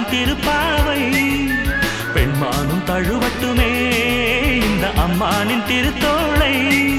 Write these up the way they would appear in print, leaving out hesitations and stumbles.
திருப்பாவை பெண்மானும் தழுவட்டுமே இந்த அம்மானின் திருத்தோளை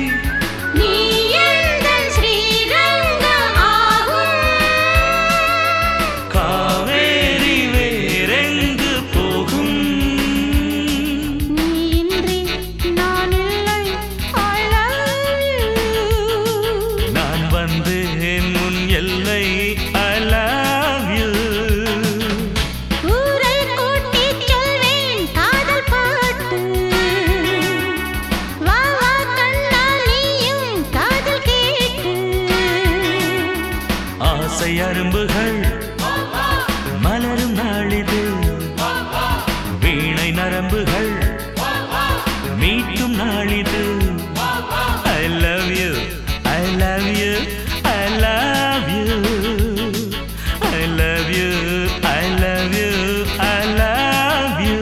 அரும்புகள் மலரும் நாளிது வீணை நரம்புகள் மீட்டும் நாளிது I love you I love you I love you I love you I love you I love you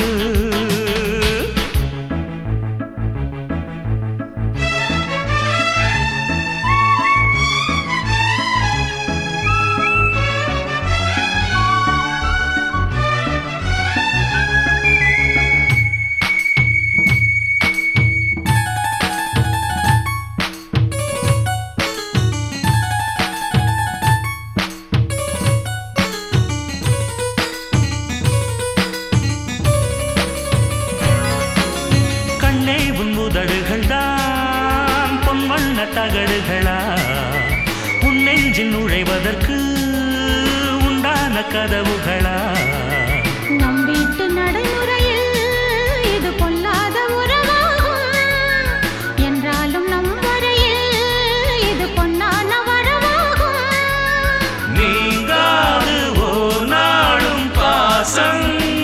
உதடுகள் தான் பொன்வண்ண தகடுகளா உன் நெஞ்சில் நுழைவதற்கு உண்டான கதவுகளா நம் வீட்டு நடைமுறையில் இது பொல்லாத உறவாகும் என்றாலும் நம் வரையில் இது பொன்னான வரவாகும் நீங்காது ஓர் நாளும் பாசம்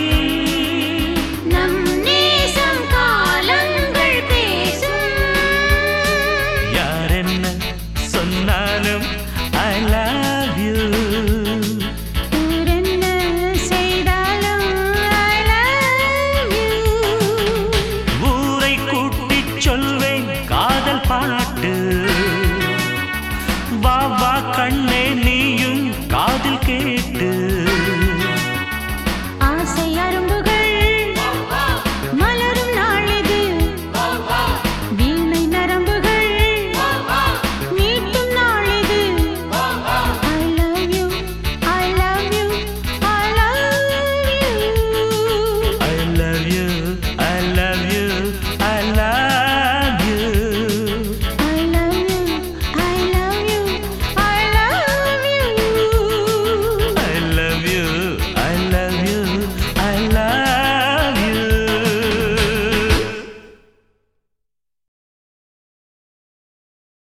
சொன்னாலும் I love you என்ன செய்தாலும் I love you ஊரை கூட்டிச் சொல்வேன் காதல் பாட்டு வா வா கண்ணே நீயும் காதில் கேட்டு